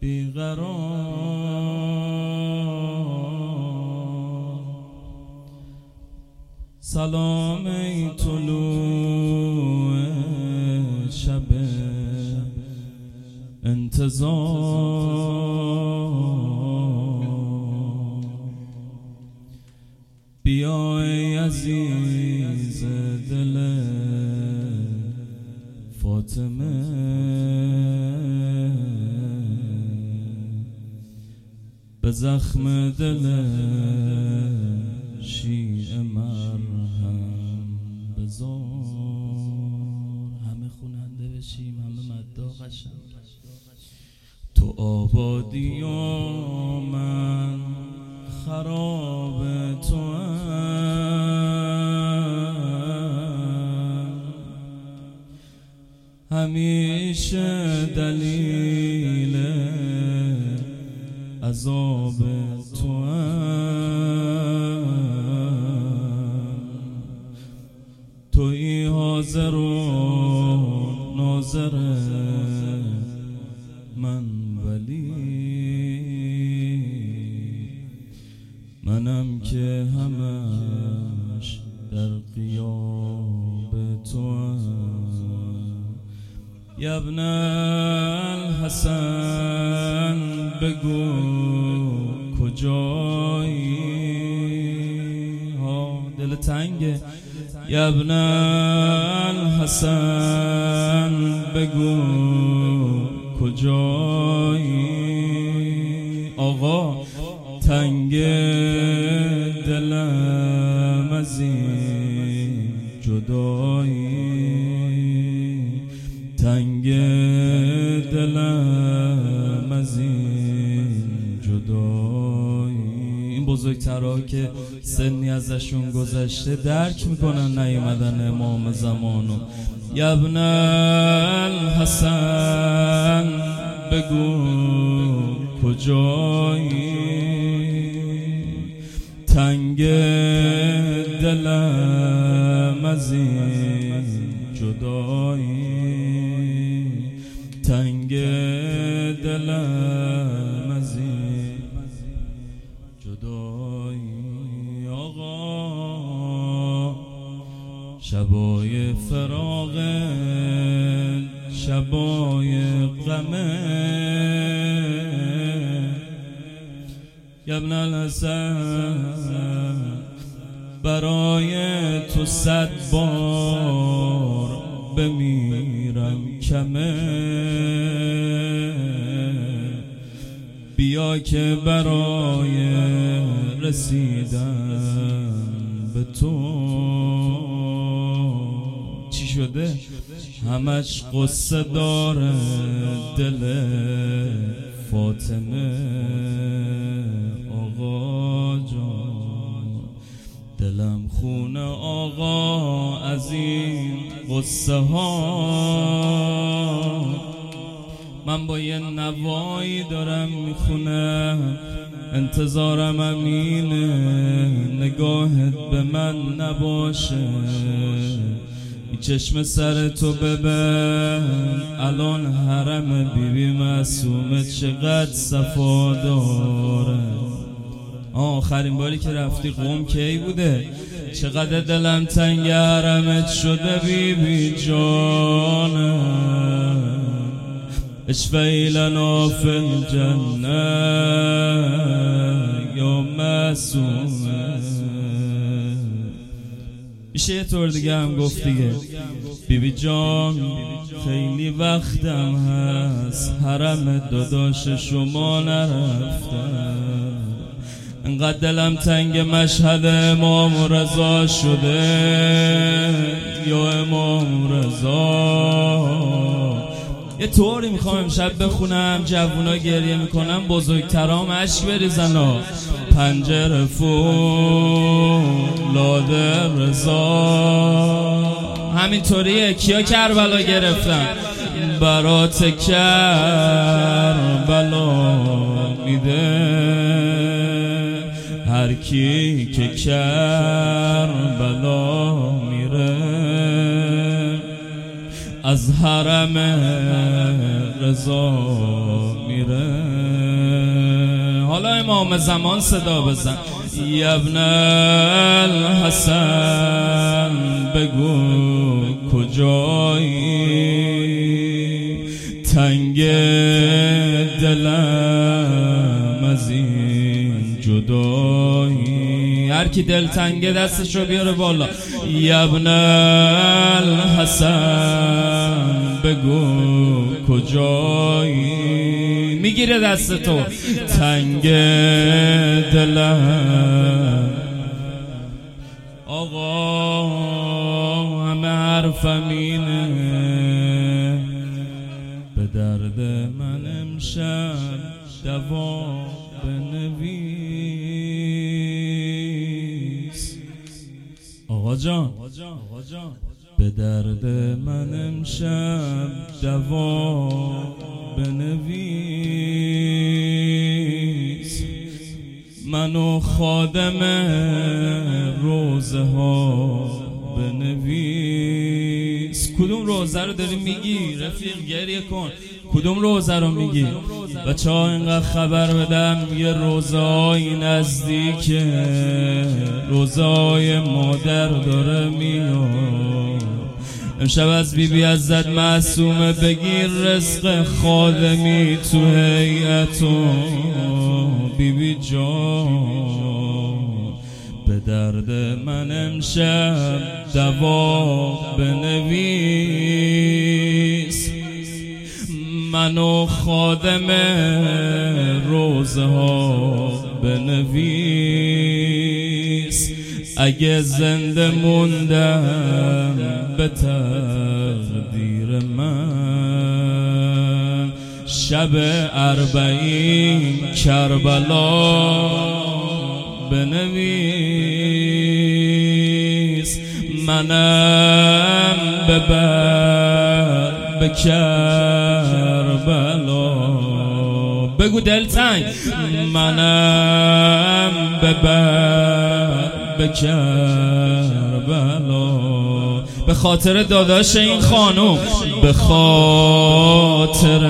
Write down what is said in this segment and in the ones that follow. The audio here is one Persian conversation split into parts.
بیقرار. سلام ای طلوع شب انتظار، بیا ای عزیز دل فاطمه، به زخم دل شیعه مرهم بزار. همه خوننده بشیم، همه مداح قشنگ. تو آبادی و من خراب توام، همیشه دلیل عذاب توام. تویی حاضر و ناظر من، ولی منم که همش در غیاب توام. یا ابن الحسن بگو کجایی؟ ها دل تنگه. یا ابن الحسن بگو کجایی؟ آقا تنگ دلم از این جدایی، تنگ دلم از این جدایی. این بزرگترها که سنی ازشون گذشته درک میکنن نیومدن امام زمانو. یا ابن الحسن بگو کجایی؟ تنگ دلم از این جدایی، تنگ دلم از این جدایی. آقا شبای فراق، شبای غمه، یا ابن الحسن برای تو 100 بار بمیرم کمه. بیا که برای رسیدن به تو چی شده؟ همش قصه داره دل فاطمه. آقا جان دلم خونه آقا از این قصه ها. من با یه نوایی دارم میخونم، انتظارم امینه نگاهت به من نباشه. چشم سر تو ببن، الان حرم بیبی معصومه چقدر صفا داره. آخرین باری که رفتی قم کی بوده؟ چقدر دلم تنگ حرمت شده بیبی جانم. اشفعی لنا فی الجنه یا معصومه. میشه یه طور دیگه هم گفت دیگه. بیبی جان خیلی وقتم هست حرم داداش شما نرفتم، انقدر دلم تنگ مشهد امام رضا شده. یا امام رضا یه طوری میخوام امشب بخونم جوونا گریه میکنم، بزرگترام اشک بریزن. پنجره فولاد رضا همینطوریه. کیا کربلا گرفتن؟ برات کربلا میده هر کی که کربلا میره. از حرم رضا میره. حالا امام زمان صدا بزن. ابن الحسن بگو کجایی، تنگ دلم از این جدایی. هر کی دل تنگ دستش رو بیاره بالا. ابن الحسن بگو کجایی، میگیره دست تو. تنگ دلم آقا همه حرفم اینه، به درد من امشب دوا بنویس. آقا جان به درد من امشب دوا بنویس. منو خادم روزه ها بنویس. کدوم روزه رو داری میگی رفیق؟ گریه کن. کدوم روزه رو میگی؟ بچه ها اینقدر خبر بدم یه روزه های نزدیکه، روزه های مادر داره میاد. امشب از بیبی عزت معصومه بگیر رزق خادمی تو هیئتو. بیبی جان به درد من امشب دوا بنویس. منو خادم روزه ها بنویس. اگه زنده موندم به تقدیر من، شب 40 کربلا بنویس. منم ببر به کربلا. بگو دلتنگ. منم ببر به کربلا، به خاطر داداش این خانوم، به خاطر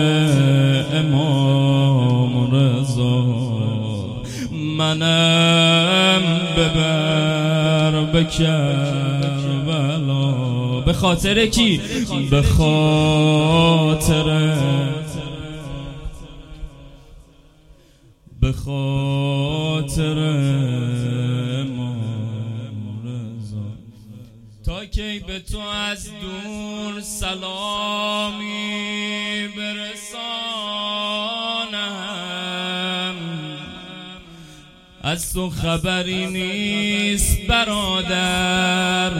امام رضا. منم ببر به کربلا. به خاطر کی؟ به خاطر امام رضا. تا کی به تو از دور سلامی برسانم، از تو خبری نیست برادر،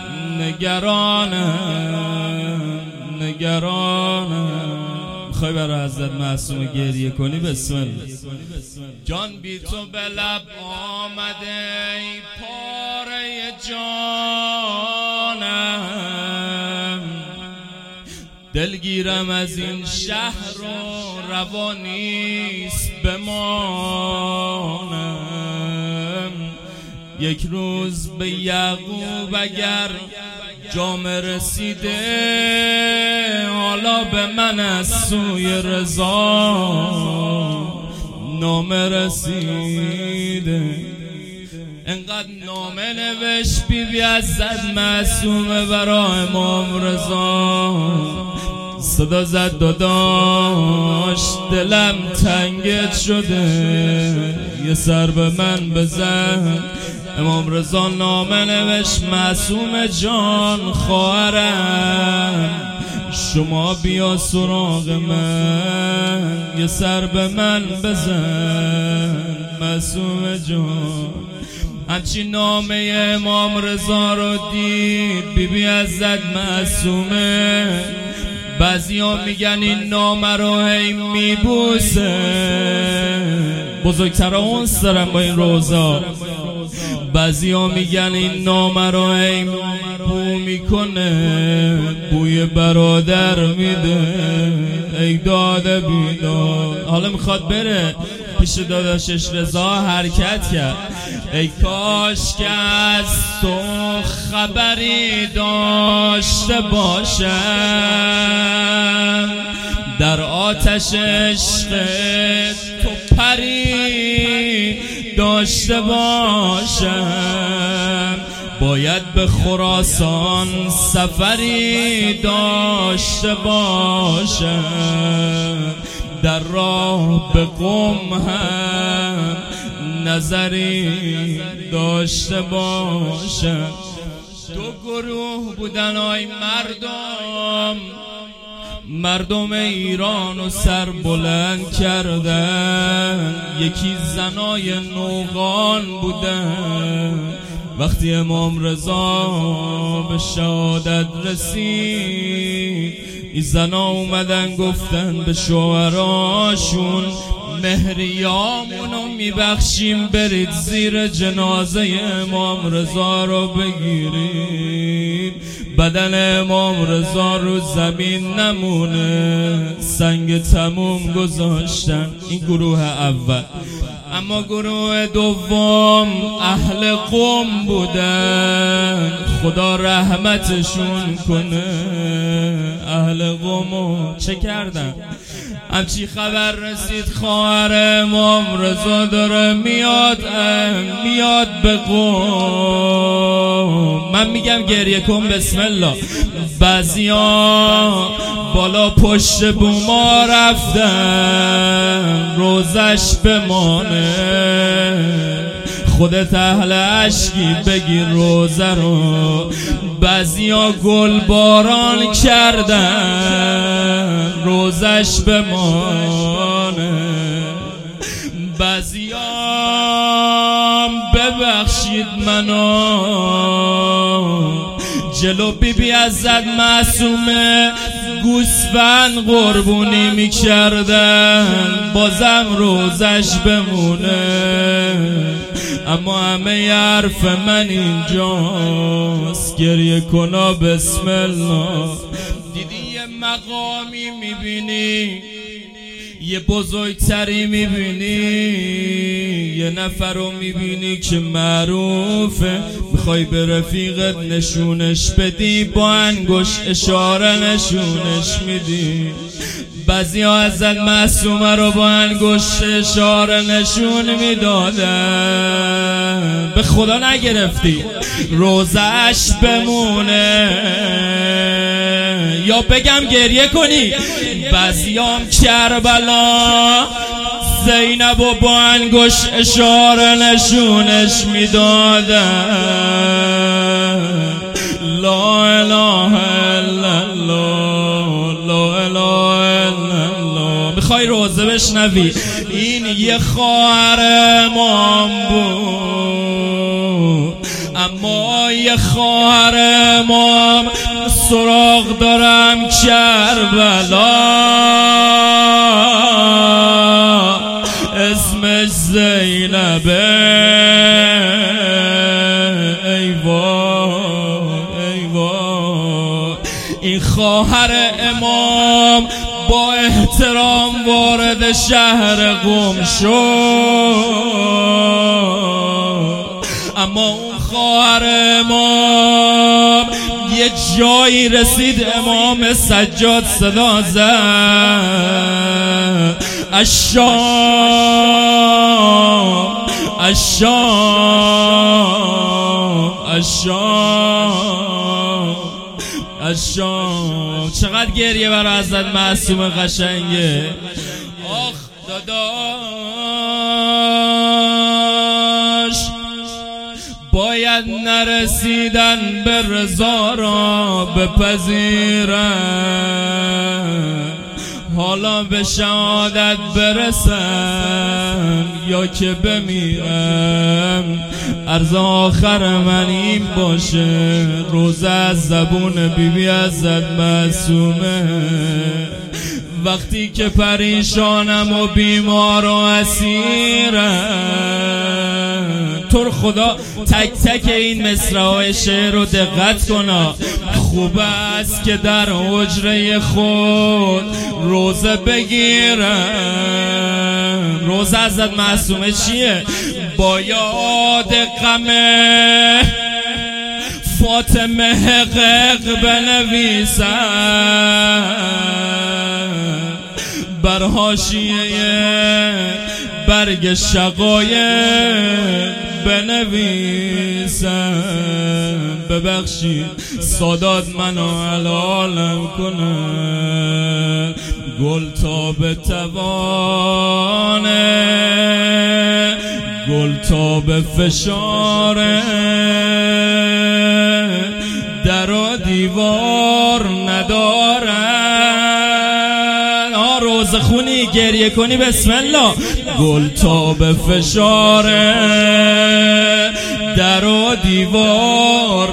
نگرانم. میخوای برای حضرت معصومه گریه کنی؟ بسم الله. جان بی تو به لب آمده ای پاره جانم، دلگیرم از این شهر و روانیست بمانم. یک روز به یعقوب اگر جام رسیده، حالا به من از سوی رضا نامه رسیده. انقدر نامه نوشت بیبی عزت معصومه برای امام رضا. صدا زد داداش دلم تنگت شده، یه سر به من بزن. امام رضا نامه نوشت معصومه جان خواهرم، شما بیا سراغ من، یه سر به من بزن معصومه جان. همچین نامه امام رضا رو دید بیبی عزت معصومه. بعضیا میگن این نامه رو هی میبوسه، بزرگترا اونس دارن با این روزا. بعضیا میگن این نامه رو هی بو میکنه، بوی برادر میده، ای داده بیداد. حالا میخواد بره پیش داداشش رضا حرکت کرد. ای کاش که از تو خبری داشته باشم، در آتش عشق تو پری داشته باشم، باید به خراسان سفری داشته باشم، در راه به قم هم نظری داشته باشم. دو گروه بودن آی مردم ایران و سر بلند کردن، یکی زنای نوغان بودن. وقتی امام رضا به شهادت رسید، این زنا اومدن گفتن به شوهراشون مهریامونو میبخشیم، برید زیر جنازه امام رضا رو بگیرید، بدن امام رضا رو زمین نمونه، سنگ تموم گذاشتن. این گروه اول. اما گروه دوم اهل قم بودن، خدا رحمتشون کنه. اهل قمو چه کردن؟ همچی خبر رسید خواهر امام رضا داره میاد به قم. من میگم گریه کن بسم الله. بعضیا بالا پشت بوما رفتن روزش بمانه، خودت اهل اشکی بگیر روزه رو. بعضیا گل باران کردن روزش بمانه، بعضیا ببخشید منو جلو بیبی عزت معصومه گوسفند قربونی میکردن، بازم روزش بمونه. اما همه حرف من اینجاست، گریه کنا بسم الله. دیدی یه مقامی میبینی، یه بزرگتری میبینی، یه نفر رو میبینی که معروفه، میخوای به رفیقت نشونش بدی، با انگشت اشاره نشونش میدی. بعضی ها حضرت معصومه رو با انگشت اشاره نشون میدادن. به خدا نگرفتی روزش بمونه یا بگم گریه کنی؟ بعضیام کربلا زینب و با انگشت اشاره نشونش میدادن. لا اله الا الله، لا اله الا الله. میخوای روزه بشنوی؟ این یه خواهر امام بود، اما یه خواهر امام سراغ دارم کربلا، اسمش زینبه. ای وای ای وای. این خواهر امام با احترام وارد شهر قم شد، اما اون خواهر امام یه جایی رسید امام سجاد صدا زد الشام الشام الشام الشام. چقدر گریه برای حضرت معصومه قشنگه. آخ داداش، باید نرسیدن به رضا را بپذیرن، حالا به شهادت برسم یا که بمیرم. عرض آخر من این باشه، روزه از زبون بیبی عزت معصومه. وقتی که پریشانم و بیمار و اسیرم، تو خدا تک تک این مصرع‌های شعر رو دقت کنا. خوب است که در حجره خود روزه بگیرم. روزه حضرت معصومه چیه؟ با یاد غم فاطمه حقق بنویسم، بر حاشیه برگ شقایق بنویسم. ببخشید سادات منو حلالم کنه، گل تا به توانه، گل تا به فشاره، در و دیوار ندارن. روز خونی گریه کنی بسم الله. گل تا به فشاره، در و دیوار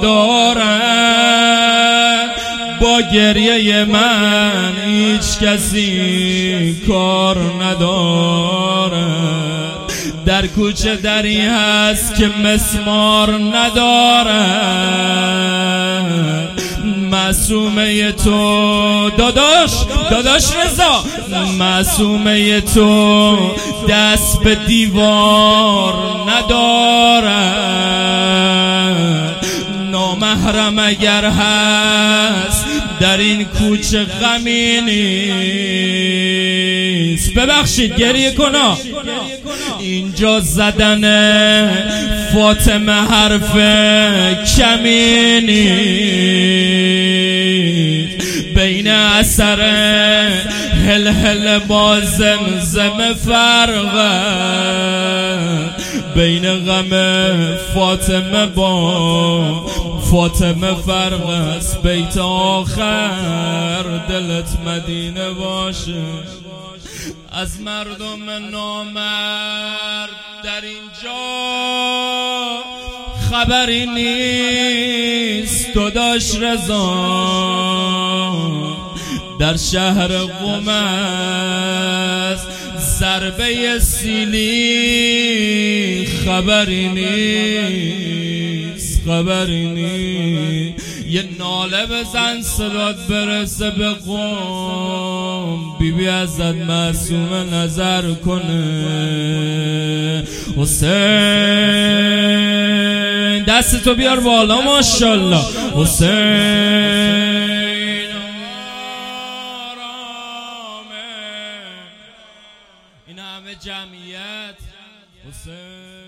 ندارن. با گریه من هیچ کسی کار نداره. در کوچه دری هست که مسمار نداره. معصومه تو داداش رضا، معصومه تو دست به دیوار نداره. نامحرم اگر هست در این کوچه غمی نیست. ببخشید گریه کنا. اینجا زدن فاطمه حرف کمی نیست. بین اثر هل با زمزم فرقه، بین غم فاطمه با فاطمه فرق است. بیت آخر دلت مدینه باشه. از مردم نامرد در اینجا خبری نیست. داداش رضا در شهر قم است ضربه سیلی، خبری نیست، خبری نیست. یه ناله بزن صدات برسه به قم. بیبی ازت معصومه نظر کنه. حسین دستتو بیار بالا ماشاءالله. حسین آرامه این همه جمعیت. حسین